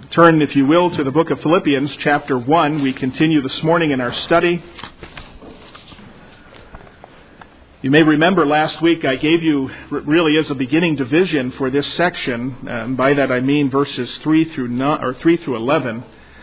Turn, if you will, to the book of Philippians, chapter 1. We continue this morning in our study. You may remember last week I gave you really as a beginning division for this section. By that I mean verses 3 through 11.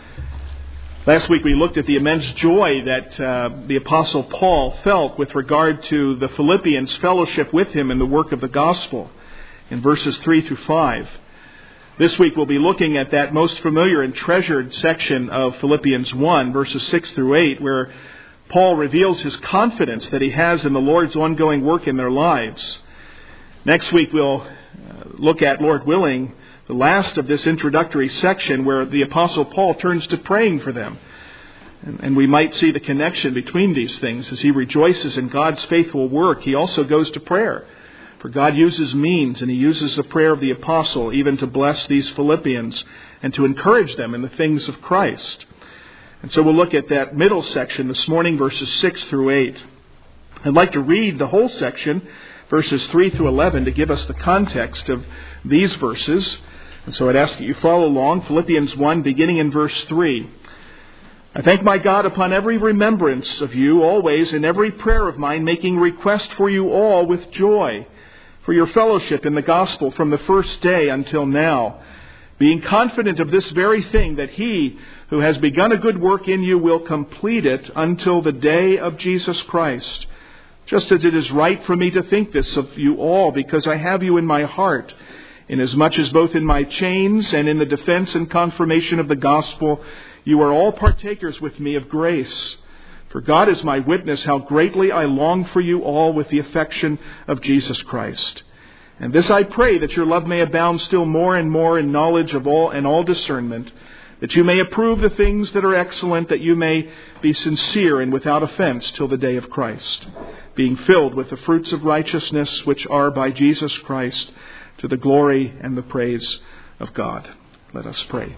Last week we looked at the immense joy that the Apostle Paul felt with regard to the Philippians' fellowship with him in the work of the gospel in verses 3 through 5. This week we'll be looking at that most familiar and treasured section of Philippians 1, verses 6 through 8, where Paul reveals his confidence that he has in the Lord's ongoing work in their lives. Next week we'll look at, Lord willing, the last of this introductory section where the Apostle Paul turns to praying for them. And we might see the connection between these things. As he rejoices in God's faithful work, he also goes to prayer. For God uses means, and He uses the prayer of the apostle even to bless these Philippians and to encourage them in the things of Christ. And so we'll look at that middle section this morning, verses 6 through 8. I'd like to read the whole section, verses 3 through 11, to give us the context of these verses. And so I'd ask that you follow along. Philippians 1, beginning in verse 3. I thank my God upon every remembrance of you, always in every prayer of mine, making request for you all with joy, for your fellowship in the gospel from the first day until now, being confident of this very thing, that He who has begun a good work in you will complete it until the day of Jesus Christ. Just as it is right for me to think this of you all, because I have you in my heart, inasmuch as both in my chains and in the defense and confirmation of the gospel, you are all partakers with me of grace. For God is my witness how greatly I long for you all with the affection of Jesus Christ. And this I pray, that your love may abound still more and more in knowledge of all and all discernment, that you may approve the things that are excellent, that you may be sincere and without offense till the day of Christ, being filled with the fruits of righteousness which are by Jesus Christ, to the glory and the praise of God. Let us pray.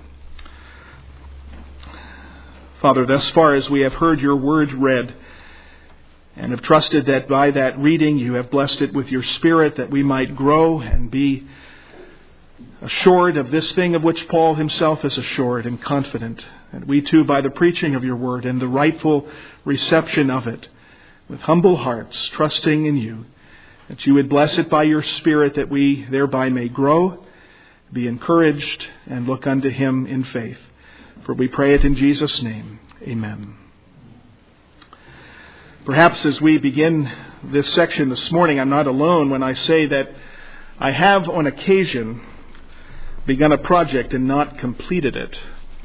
Father, thus far as we have heard your word read, and have trusted that by that reading you have blessed it with your Spirit, that we might grow and be assured of this thing of which Paul himself is assured and confident. And we too, by the preaching of your word and the rightful reception of it, with humble hearts, trusting in you, that you would bless it by your Spirit, that we thereby may grow, be encouraged, and look unto Him in faith. For we pray it in Jesus' name. Amen. Perhaps as we begin this section this morning, I'm not alone when I say that I have on occasion begun a project and not completed it.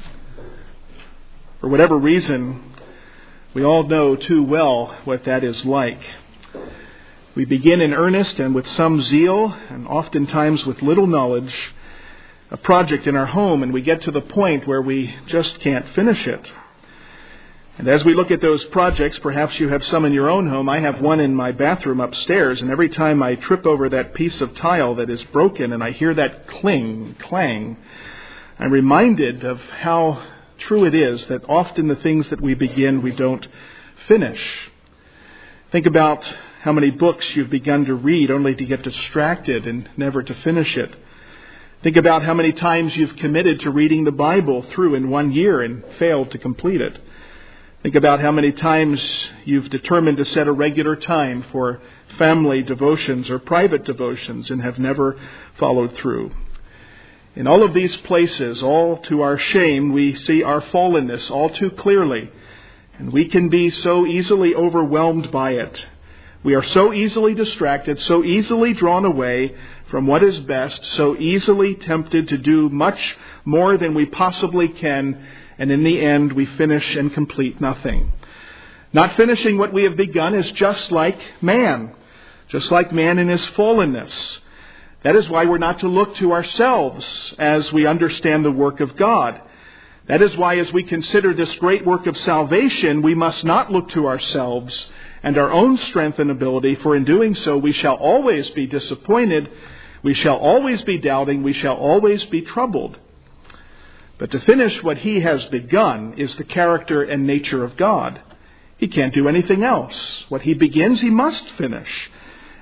For whatever reason, we all know too well what that is like. We begin in earnest and with some zeal, and oftentimes with little knowledge, a project in our home, and we get to the point where we just can't finish it. And as we look at those projects, perhaps you have some in your own home. I have one in my bathroom upstairs, and every time I trip over that piece of tile that is broken and I hear that clang, I'm reminded of how true it is that often the things that we begin, we don't finish. Think about how many books you've begun to read only to get distracted and never to finish it. Think about how many times you've committed to reading the Bible through in 1 year and failed to complete it. Think about how many times you've determined to set a regular time for family devotions or private devotions and have never followed through. In all of these places, all to our shame, we see our fallenness all too clearly, and we can be so easily overwhelmed by it. We are so easily distracted, so easily drawn away from what is best, so easily tempted to do much more than we possibly can, and in the end we finish and complete nothing. Not finishing what we have begun is just like man in his fallenness. That is why we're not to look to ourselves as we understand the work of God. That is why as we consider this great work of salvation, we must not look to ourselves and our own strength and ability, for in doing so we shall always be disappointed, we shall always be doubting, we shall always be troubled. But to finish what He has begun is the character and nature of God. He can't do anything else. What He begins, He must finish.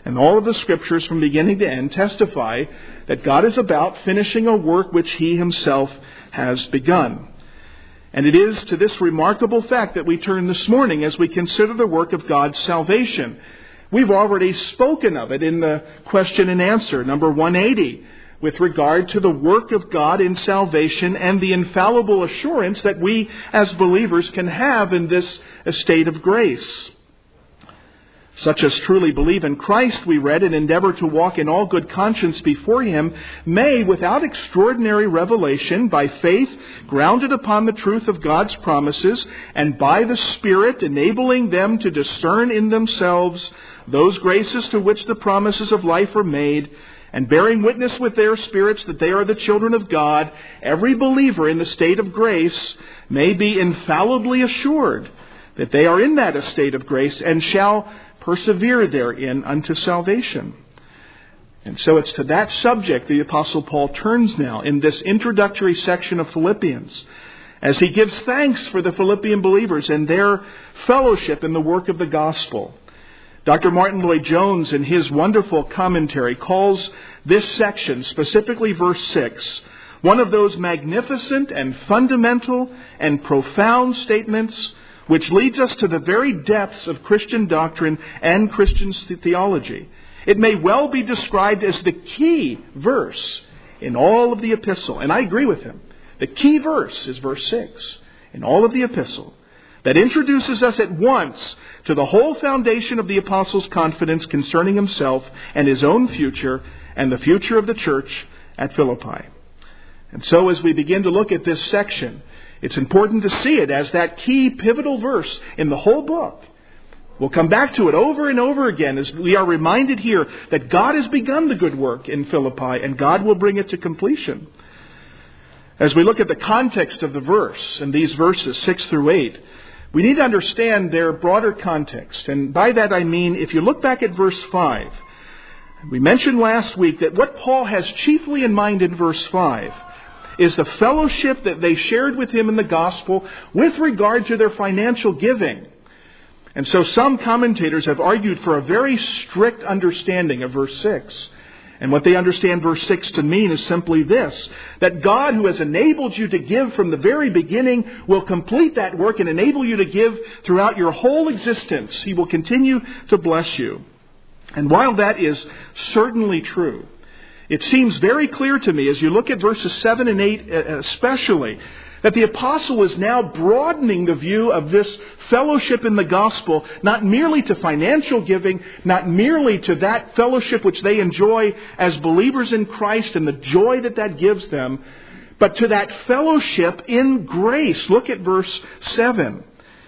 And all of the Scriptures from beginning to end testify that God is about finishing a work which He Himself has begun. And it is to this remarkable fact that we turn this morning as we consider the work of God's salvation. We've already spoken of it in the question and answer, number 180, with regard to the work of God in salvation and the infallible assurance that we as believers can have in this estate of grace. Such as truly believe in Christ, we read, and endeavor to walk in all good conscience before Him, may, without extraordinary revelation, by faith, grounded upon the truth of God's promises, and by the Spirit, enabling them to discern in themselves those graces to which the promises of life are made, and bearing witness with their spirits that they are the children of God, every believer in the state of grace may be infallibly assured that they are in that estate of grace and shall persevere therein unto salvation. And so it's to that subject the Apostle Paul turns now in this introductory section of Philippians, as he gives thanks for the Philippian believers and their fellowship in the work of the gospel. Dr. Martin Lloyd-Jones, in his wonderful commentary, calls this section, specifically verse 6, one of those magnificent and fundamental and profound statements which leads us to the very depths of Christian doctrine and Christian theology. It may well be described as the key verse in all of the epistle. And I agree with him. The key verse is verse 6 in all of the epistle that introduces us at once to the whole foundation of the apostle's confidence concerning himself and his own future and the future of the church at Philippi. And so as we begin to look at this section, it's important to see it as that key pivotal verse in the whole book. We'll come back to it over and over again as we are reminded here that God has begun the good work in Philippi and God will bring it to completion. As we look at the context of the verse and these verses 6 through 8, we need to understand their broader context. And by that I mean, if you look back at verse 5, we mentioned last week that what Paul has chiefly in mind in verse 5 is the fellowship that they shared with him in the gospel with regard to their financial giving. And so some commentators have argued for a very strict understanding of verse 6. And what they understand verse 6 to mean is simply this, that God, who has enabled you to give from the very beginning, will complete that work and enable you to give throughout your whole existence. He will continue to bless you. And while that is certainly true, it seems very clear to me as you look at verses 7 and 8 especially, that the apostle is now broadening the view of this fellowship in the gospel, not merely to financial giving, not merely to that fellowship which they enjoy as believers in Christ and the joy that that gives them, but to that fellowship in grace. Look at verse 7.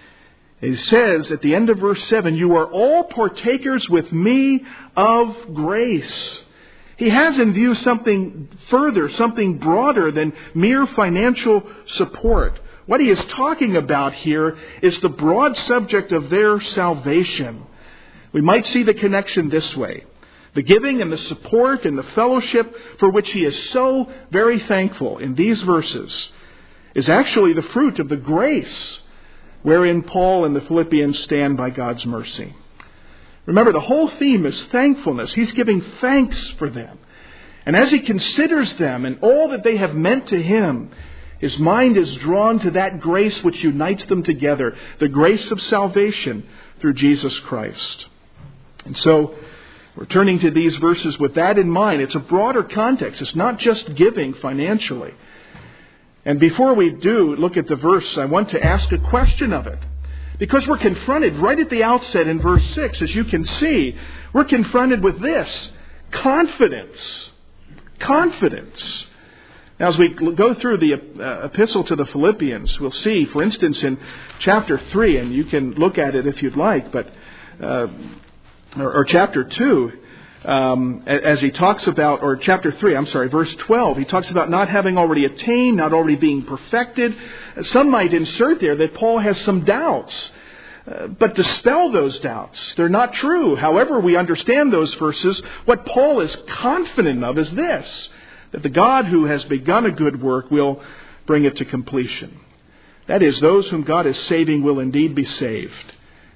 It says at the end of verse 7, "You are all partakers with me of grace." He has in view something further, something broader than mere financial support. What he is talking about here is the broad subject of their salvation. We might see the connection this way. The giving and the support and the fellowship for which he is so very thankful in these verses is actually the fruit of the grace wherein Paul and the Philippians stand by God's mercy. Remember, the whole theme is thankfulness. He's giving thanks for them. And as he considers them and all that they have meant to him, his mind is drawn to that grace which unites them together, the grace of salvation through Jesus Christ. And so, we're turning to these verses with that in mind. It's a broader context. It's not just giving financially. And before we do look at the verse, I want to ask a question of it. Because we're confronted right at the outset in verse 6, as you can see, we're confronted with this, confidence. Confidence. Now, as we go through the epistle to the Philippians, we'll see, for instance, in chapter 3, and you can look at it if you'd like, but or chapter 2, as he talks about, or chapter 3, verse 12, he talks about not having already attained, not already being perfected. Some might insert there that Paul has some doubts, but dispel those doubts. They're not true. However we understand those verses, what Paul is confident of is this, that the God who has begun a good work will bring it to completion. That is, those whom God is saving will indeed be saved.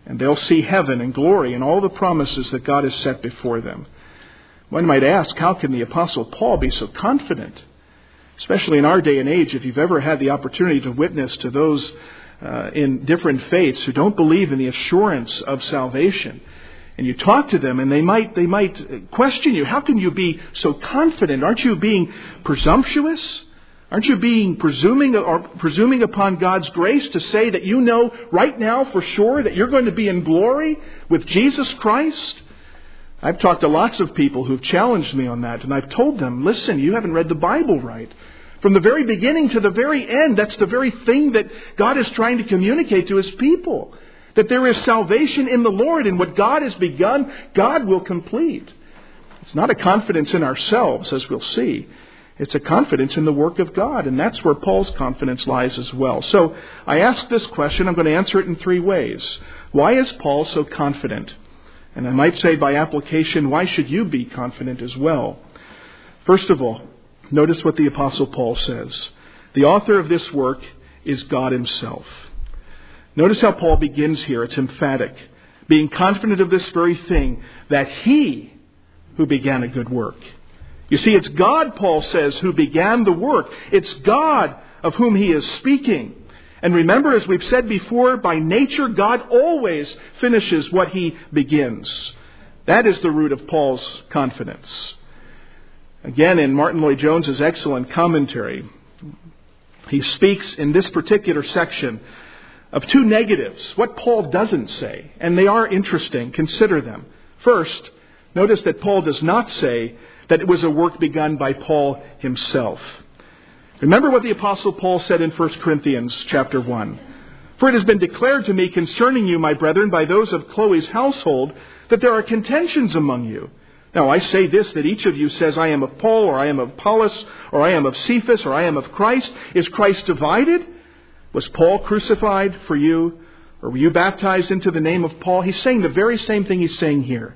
And they'll see heaven and glory and all the promises that God has set before them. One might ask, how can the Apostle Paul be so confident? Especially in our day and age, if you've ever had the opportunity to witness to those in different faiths who don't believe in the assurance of salvation, and you talk to them and they might question you, how can you be so confident? Aren't you being presumptuous? Aren't you being presuming upon God's grace to say that you know right now for sure that you're going to be in glory with Jesus Christ? I've talked to lots of people who've challenged me on that, and I've told them, listen, you haven't read the Bible right. From the very beginning to the very end, that's the very thing that God is trying to communicate to His people. That there is salvation in the Lord, and what God has begun, God will complete. It's not a confidence in ourselves, as we'll see. It's a confidence in the work of God, and that's where Paul's confidence lies as well. So I ask this question, I'm going to answer it in three ways. Why is Paul so confident? And I might say by application, why should you be confident as well? First of all, notice what the Apostle Paul says. The author of this work is God Himself. Notice how Paul begins here. It's emphatic. Being confident of this very thing, that He who began a good work. You see, it's God, Paul says, who began the work. It's God of whom he is speaking. And remember, as we've said before, by nature, God always finishes what He begins. That is the root of Paul's confidence. Again, in Martin Lloyd-Jones's excellent commentary, he speaks in this particular section of two negatives, what Paul doesn't say. And they are interesting. Consider them. First, notice that Paul does not say that it was a work begun by Paul himself. Remember what the Apostle Paul said in 1 Corinthians chapter 1. For it has been declared to me concerning you, my brethren, by those of Chloe's household, that there are contentions among you. Now I say this, that each of you says, I am of Paul, or I am of Apollos, or I am of Cephas, or I am of Christ. Is Christ divided? Was Paul crucified for you? Or were you baptized into the name of Paul? He's saying the very same thing he's saying here.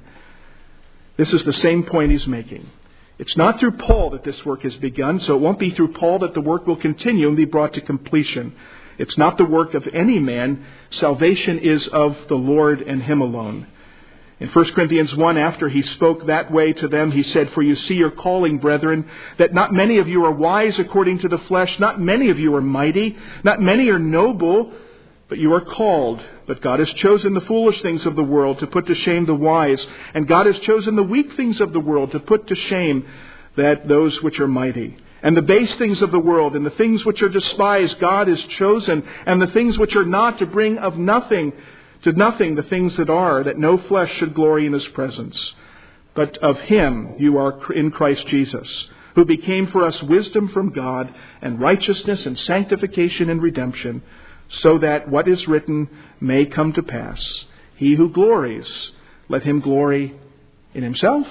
This is the same point he's making. It's not through Paul that this work has begun, so it won't be through Paul that the work will continue and be brought to completion. It's not the work of any man. Salvation is of the Lord and Him alone. In 1 Corinthians 1, after he spoke that way to them, he said, For you see your calling, brethren, that not many of you are wise according to the flesh, not many of you are mighty, not many are noble, but you are called. But God has chosen the foolish things of the world to put to shame the wise. And God has chosen the weak things of the world to put to shame those which are mighty. And the base things of the world and the things which are despised God has chosen. And the things which are not to bring of nothing to nothing the things that are, that no flesh should glory in His presence. But of Him you are in Christ Jesus, who became for us wisdom from God and righteousness and sanctification and redemption, so that what is written may come to pass. He who glories, let him glory in himself,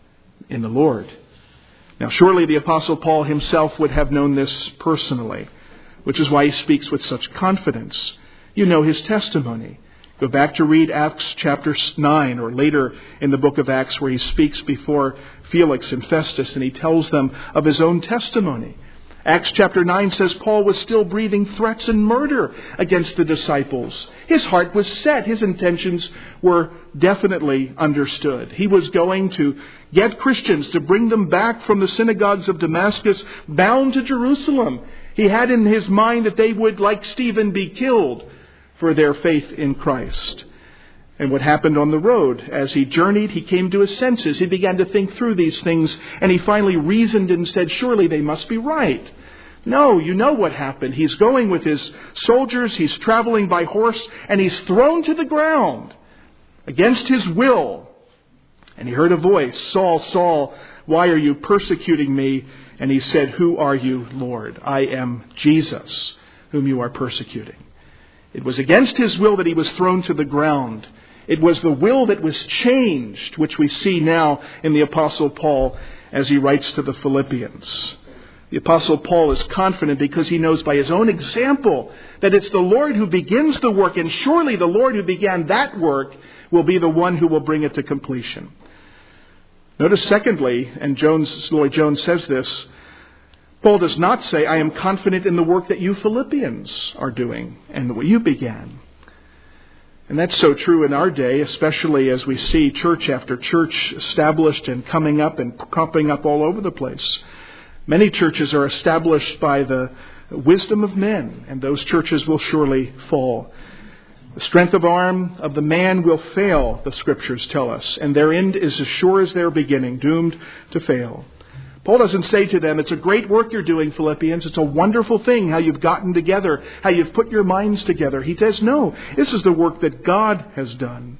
in the Lord. Now surely the Apostle Paul himself would have known this personally, which is why he speaks with such confidence. You know his testimony. Go back to read Acts chapter 9, or later in the book of Acts, where he speaks before Felix and Festus and he tells them of his own testimony. Acts chapter 9 says Paul was still breathing threats and murder against the disciples. His heart was set. His intentions were definitely understood. He was going to get Christians to bring them back from the synagogues of Damascus, bound to Jerusalem. He had in his mind that they would, like Stephen, be killed for their faith in Christ. And what happened on the road? As he journeyed, he came to his senses. He began to think through these things, and he finally reasoned and said, surely they must be right. No, you know what happened. He's going with his soldiers, he's traveling by horse, and he's thrown to the ground against his will. And he heard a voice, Saul, Saul, why are you persecuting me? And he said, who are you, Lord? I am Jesus, whom you are persecuting. It was against his will that he was thrown to the ground. It was the will that was changed, which we see now in the Apostle Paul as he writes to the Philippians. The Apostle Paul is confident because he knows by his own example that it's the Lord who begins the work, and surely the Lord who began that work will be the one who will bring it to completion. Notice secondly, and Lloyd-Jones says this, Paul does not say, I am confident in the work that you Philippians are doing and what you began. And that's so true in our day, especially as we see church after church established and coming up and cropping up all over the place. Many churches are established by the wisdom of men, and those churches will surely fall. The strength of arm of the man will fail, the Scriptures tell us, and their end is as sure as their beginning, doomed to fail. Paul doesn't say to them, it's a great work you're doing, Philippians. It's a wonderful thing how you've gotten together, how you've put your minds together. He says, no, this is the work that God has done.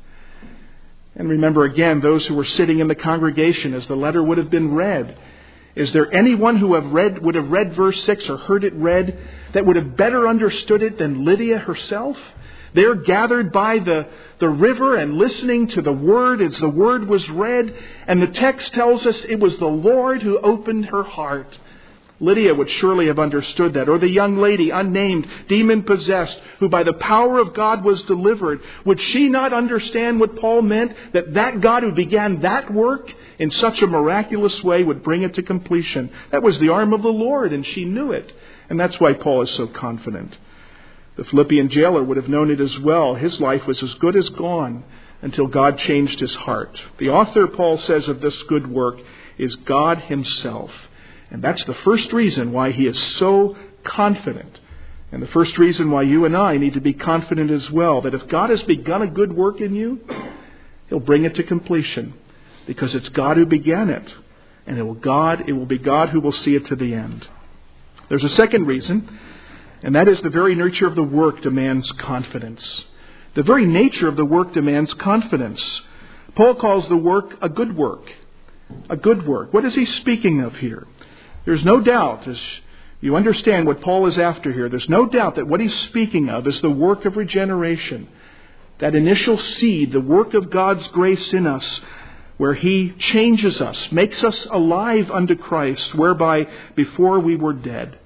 And remember again, those who were sitting in the congregation as the letter would have been read. Is there anyone who would have read verse 6 or heard it read that would have better understood it than Lydia herself? They're gathered by the river and listening to the Word as the Word was read. And the text tells us it was the Lord who opened her heart. Lydia would surely have understood that. Or the young lady, unnamed, demon-possessed, who by the power of God was delivered. Would she not understand what Paul meant? That God who began that work in such a miraculous way would bring it to completion. That was the arm of the Lord, and she knew it. And that's why Paul is so confident. The Philippian jailer would have known it as well. His life was as good as gone until God changed his heart. The author, Paul says, of this good work is God himself. And that's the first reason why he is so confident. And the first reason why you and I need to be confident as well. That if God has begun a good work in you, he'll bring it to completion. Because it's God who began it. And it will be God who will see it to the end. There's a second reason. And that is the very nature of the work demands confidence. The very nature of the work demands confidence. Paul calls the work a good work. A good work. What is he speaking of here? There's no doubt, as you understand what Paul is after here, there's no doubt that what he's speaking of is the work of regeneration. That initial seed, the work of God's grace in us, where he changes us, makes us alive unto Christ, whereby before we were dead.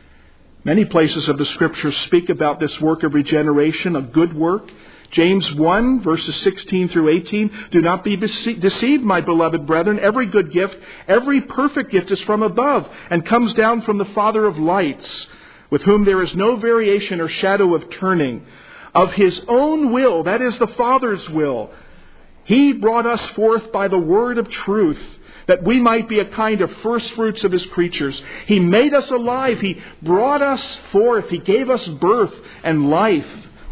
Many places of the Scriptures speak about this work of regeneration, a good work. James 1, verses 16 through 18, do not be deceived, my beloved brethren. Every good gift, every perfect gift is from above and comes down from the Father of lights, with whom there is no variation or shadow of turning. Of his own will, that is the Father's will, he brought us forth by the word of truth, that we might be a kind of first fruits of his creatures. He made us alive. He brought us forth. He gave us birth and life.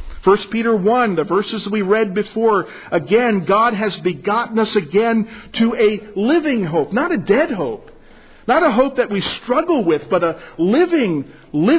1 Peter 1, the verses we read before, again, God has begotten us again to a living hope, not a dead hope. Not a hope that we struggle with, but a living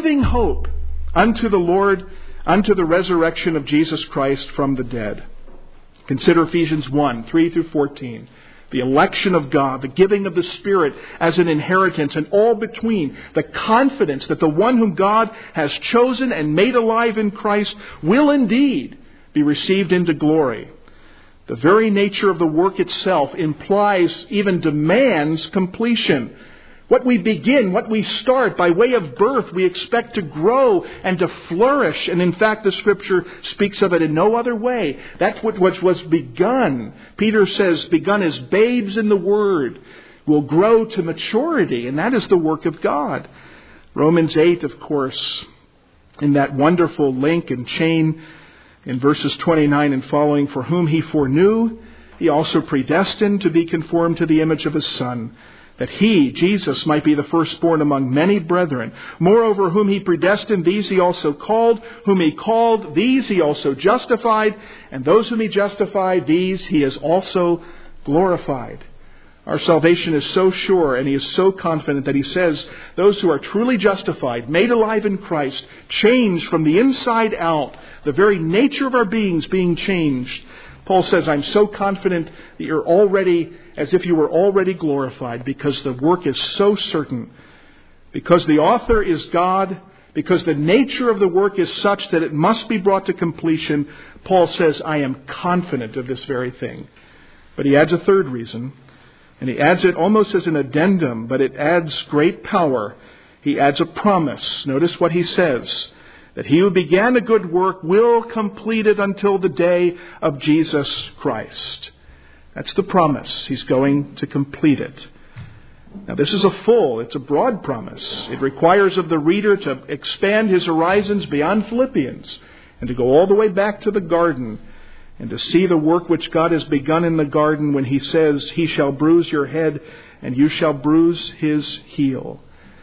hope unto the Lord, unto the resurrection of Jesus Christ from the dead. Consider Ephesians 1, 3 through 14. The election of God, the giving of the Spirit as an inheritance, and all between, the confidence that the one whom God has chosen and made alive in Christ will indeed be received into glory. The very nature of the work itself implies, even demands, completion. What we begin, what we start by way of birth, we expect to grow and to flourish. And in fact, the Scripture speaks of it in no other way. That's what was begun. Peter says, begun as babes in the Word, will grow to maturity. And that is the work of God. Romans 8, of course, in that wonderful link and chain in verses 29 and following, for whom he foreknew, he also predestined to be conformed to the image of his Son, that he, Jesus, might be the firstborn among many brethren. Moreover, whom he predestined, these he also called. Whom he called, these he also justified. And those whom he justified, these he has also glorified. Our salvation is so sure, and he is so confident that he says, those who are truly justified, made alive in Christ, changed from the inside out, the very nature of our beings being changed. Paul says, I'm so confident that you're already, as if you were already glorified, because the work is so certain. Because the author is God, because the nature of the work is such that it must be brought to completion, Paul says, I am confident of this very thing. But he adds a third reason, and he adds it almost as an addendum, but it adds great power. He adds a promise. Notice what he says. That he who began a good work will complete it until the day of Jesus Christ. That's the promise. He's going to complete it. Now this is it's a broad promise. It requires of the reader to expand his horizons beyond Philippians and to go all the way back to the garden and to see the work which God has begun in the garden when He says, He shall bruise your head and you shall bruise His heel.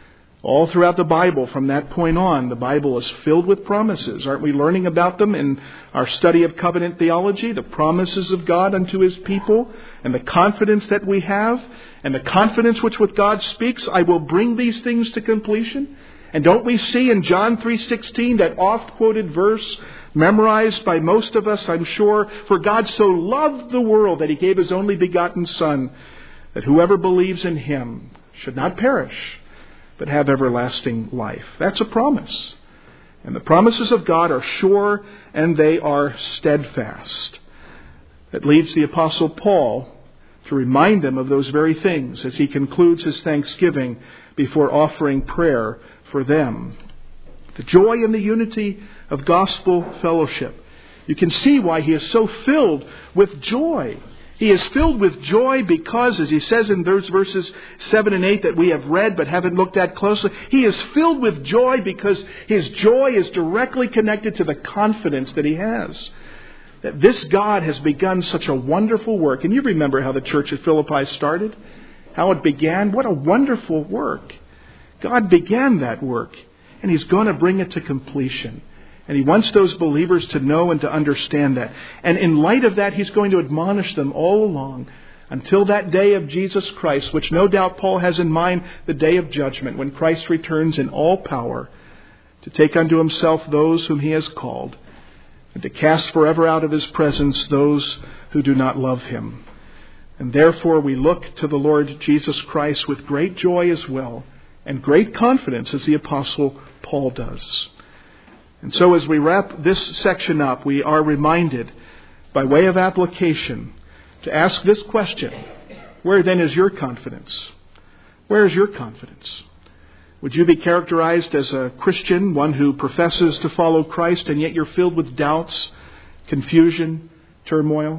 All throughout the Bible, from that point on, the Bible is filled with promises. Aren't we learning about them in our study of covenant theology? The promises of God unto His people, and the confidence that we have, and the confidence which with God speaks, I will bring these things to completion. And don't we see in John 3:16, that oft-quoted verse, memorized by most of us, I'm sure, for God so loved the world that He gave His only begotten Son, that whoever believes in Him should not perish, but have everlasting life. That's a promise. And the promises of God are sure and they are steadfast. That leads the Apostle Paul to remind them of those very things as he concludes his thanksgiving before offering prayer for them. The joy and the unity of gospel fellowship. You can see why he is so filled with joy. He is filled with joy because, as he says in those verses 7 and 8 that we have read but haven't looked at closely, he is filled with joy because his joy is directly connected to the confidence that he has. That this God has begun such a wonderful work. And you remember how the church at Philippi started? How it began? What a wonderful work. God began that work, and He's going to bring it to completion. And He wants those believers to know and to understand that. And in light of that, He's going to admonish them all along until that day of Jesus Christ, which no doubt Paul has in mind, the day of judgment, when Christ returns in all power to take unto Himself those whom He has called, and to cast forever out of His presence those who do not love Him. And therefore we look to the Lord Jesus Christ with great joy as well, and great confidence as the Apostle Paul does. And so as we wrap this section up, we are reminded, by way of application, to ask this question: where then is your confidence? Where is your confidence? Would you be characterized as a Christian, one who professes to follow Christ, and yet you're filled with doubts, confusion, turmoil?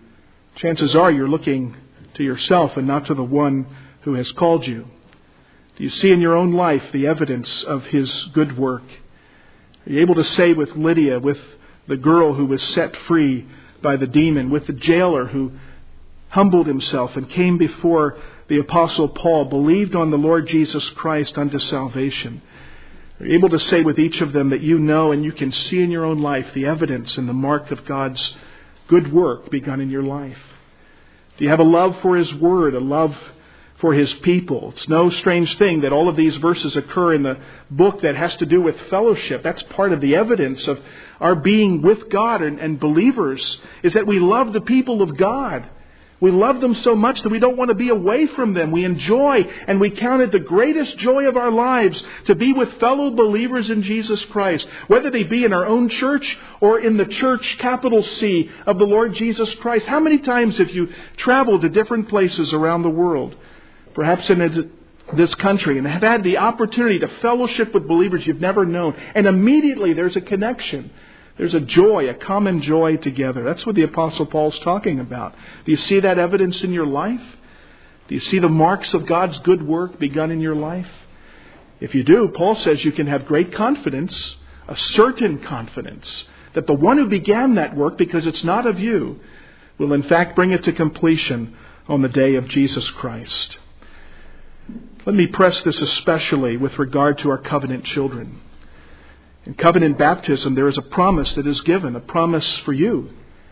Chances are you're looking to yourself and not to the one who has called you. Do you see in your own life the evidence of His good work? Are you able to say with Lydia, with the girl who was set free by the demon, with the jailer who humbled himself and came before the Apostle Paul, believed on the Lord Jesus Christ unto salvation? Are you able to say with each of them that you know and you can see in your own life the evidence and the mark of God's good work begun in your life? Do you have a love for His Word, a love for His people? It's no strange thing that all of these verses occur in the book that has to do with fellowship. That's part of the evidence of our being with God and believers, is that we love the people of God. We love them so much that we don't want to be away from them. We enjoy and we count it the greatest joy of our lives to be with fellow believers in Jesus Christ, whether they be in our own church or in the church, capital C, of the Lord Jesus Christ. How many times have you traveled to different places around the world, perhaps in this country, and have had the opportunity to fellowship with believers you've never known, and immediately there's a connection. There's a joy, a common joy together. That's what the Apostle Paul's talking about. Do you see that evidence in your life? Do you see the marks of God's good work begun in your life? If you do, Paul says you can have great confidence, a certain confidence, that the one who began that work, because it's not of you, will in fact bring it to completion on the day of Jesus Christ. Let me press this especially with regard to our covenant children. In covenant baptism, there is a promise that is given, a promise for you.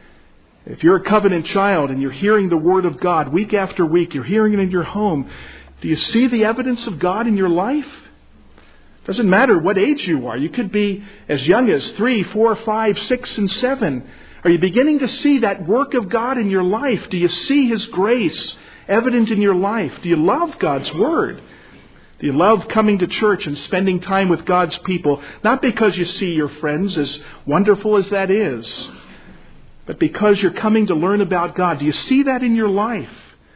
If you're a covenant child and you're hearing the Word of God week after week, you're hearing it in your home, do you see the evidence of God in your life? It doesn't matter what age you are. You could be as young as 3, 4, 5, 6, and 7. Are you beginning to see that work of God in your life? Do you see His grace evident in your life? Do you love God's Word? Do you love coming to church and spending time with God's people? Not because you see your friends, as wonderful as that is, but because you're coming to learn about God. Do you see that in your life?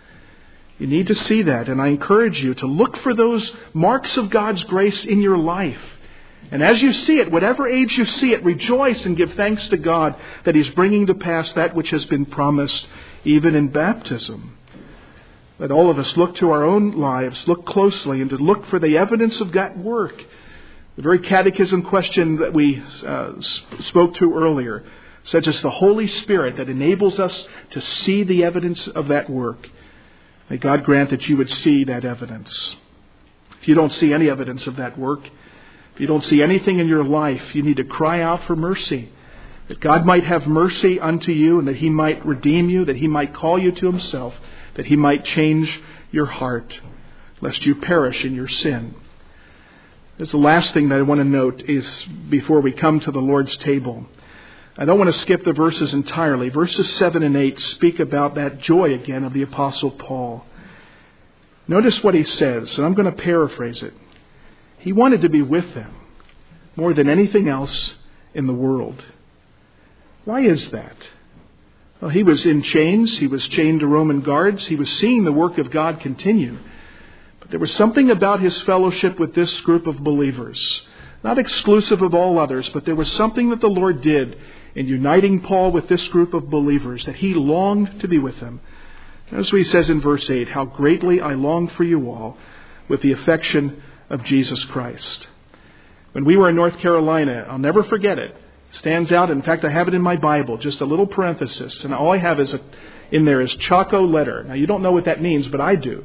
You need to see that, and I encourage you to look for those marks of God's grace in your life. And as you see it, whatever age you see it, rejoice and give thanks to God that He's bringing to pass that which has been promised even in baptism. Let all of us look to our own lives, look closely, and to look for the evidence of that work. The very catechism question that we spoke to earlier. such as the Holy Spirit that enables us to see the evidence of that work. May God grant that you would see that evidence. If you don't see any evidence of that work, if you don't see anything in your life, you need to cry out for mercy, that God might have mercy unto you and that He might redeem you, that He might call you to Himself, that He might change your heart, lest you perish in your sin. There's the last thing that I want to note is before we come to the Lord's table. I don't want to skip the verses entirely. Verses 7 and 8 speak about that joy again of the Apostle Paul. Notice what he says, and I'm going to paraphrase it. He wanted to be with them more than anything else in the world. Why is that? Well, he was in chains. He was chained to Roman guards. He was seeing the work of God continue. But there was something about his fellowship with this group of believers, not exclusive of all others, but there was something that the Lord did in uniting Paul with this group of believers, that he longed to be with them. As he says in verse 8, how greatly I long for you all with the affection of Jesus Christ. When we were in North Carolina, I'll never forget it. It stands out. In fact, I have it in my Bible, just a little parenthesis. And all I have in there is Chaco letter. Now, you don't know what that means, but I do.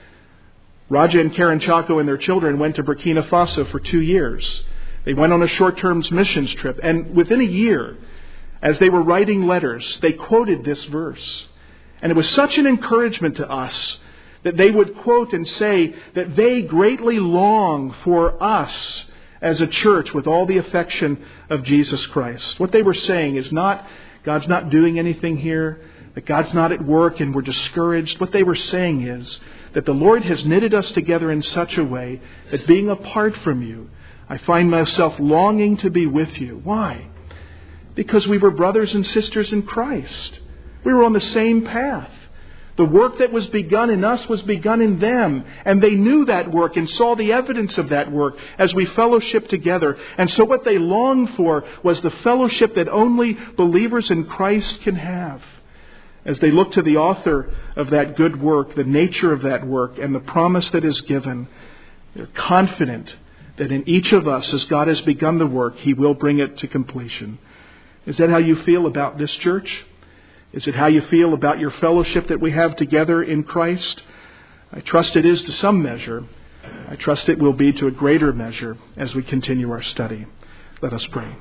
Raja and Karen Chaco and their children went to Burkina Faso for 2 years. They went on a short-term missions trip. And within a year, as they were writing letters, they quoted this verse. And it was such an encouragement to us that they would quote and say that they greatly long for us as a church with all the affection of Jesus Christ. What they were saying is not, God's not doing anything here, that God's not at work and we're discouraged. What they were saying is that the Lord has knitted us together in such a way that being apart from you, I find myself longing to be with you. Why? Because we were brothers and sisters in Christ. We were on the same path. The work that was begun in us was begun in them. And they knew that work and saw the evidence of that work as we fellowshiped together. And so what they longed for was the fellowship that only believers in Christ can have. As they look to the author of that good work, the nature of that work, and the promise that is given, they're confident that in each of us, as God has begun the work, He will bring it to completion. Is that how you feel about this church? Is it how you feel about your fellowship that we have together in Christ? I trust it is to some measure. I trust it will be to a greater measure as we continue our study. Let us pray.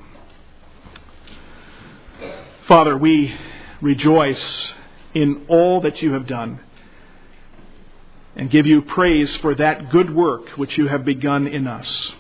Father, we rejoice in all that you have done and give you praise for that good work which you have begun in us.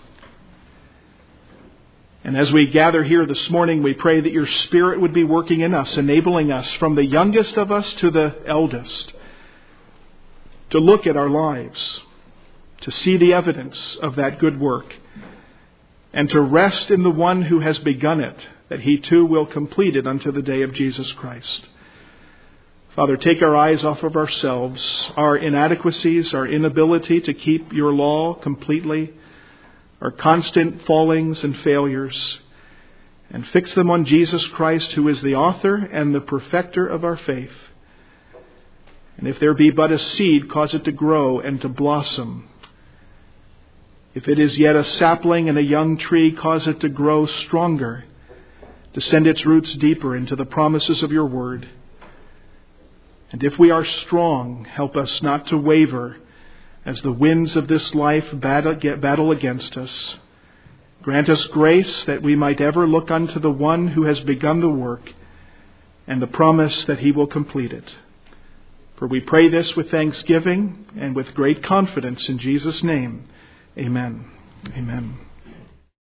And as we gather here this morning, we pray that your Spirit would be working in us, enabling us from the youngest of us to the eldest to look at our lives, to see the evidence of that good work, and to rest in the one who has begun it, that he too will complete it unto the day of Jesus Christ. Father, take our eyes off of ourselves, our inadequacies, our inability to keep your law completely, our constant fallings and failures, and fix them on Jesus Christ, who is the author and the perfecter of our faith. And if there be but a seed, cause it to grow and to blossom. If it is yet a sapling and a young tree, cause it to grow stronger, to send its roots deeper into the promises of your word. And if we are strong, help us not to waver as the winds of this life battle against us. Grant us grace that we might ever look unto the one who has begun the work and the promise that he will complete it. For we pray this with thanksgiving and with great confidence in Jesus' name. Amen. Amen.